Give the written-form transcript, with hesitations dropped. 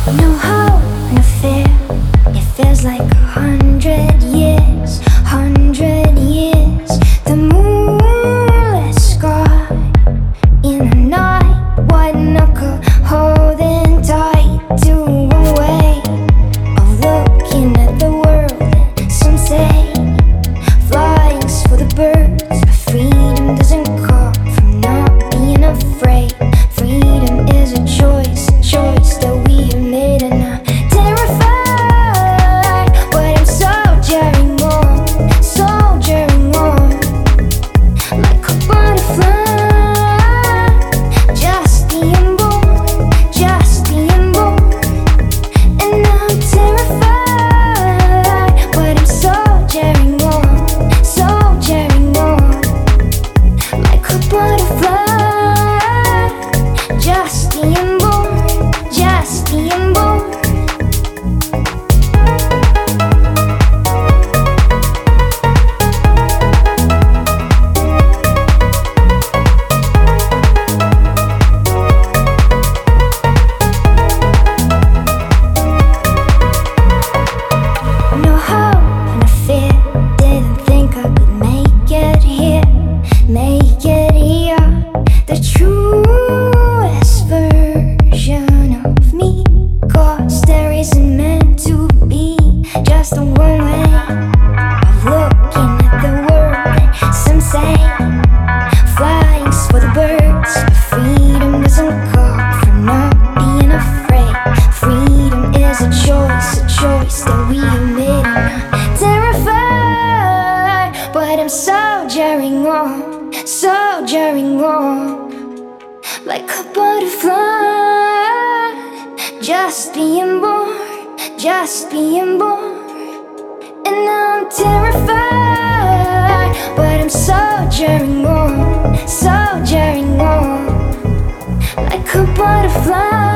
No hope, no fear. It feels like 100 years, 100 years. The moonless sky in the night, white knuckle holding tight to a way of looking at the world. And some say flying's for the birds, but freedom doesn't come from not being afraid. Freedom is a choice that we have made, and I'm terrified, but I'm soldiering on, like a butterfly, just being born, and I'm terrified, but I'm soldiering on, like a butterfly, just being born. No hope, no fear. Didn't think I could make it here. The truest version of me. 'Cause there isn't meant to be just a one way of looking at the world. Some say flying's for the birds, but freedom doesn't come from not being afraid. Freedom is a choice that we have made, and I'm terrified, but I'm soldiering on, like a butterfly, just being born, and I'm terrified, but I'm soldiering on, like a butterfly.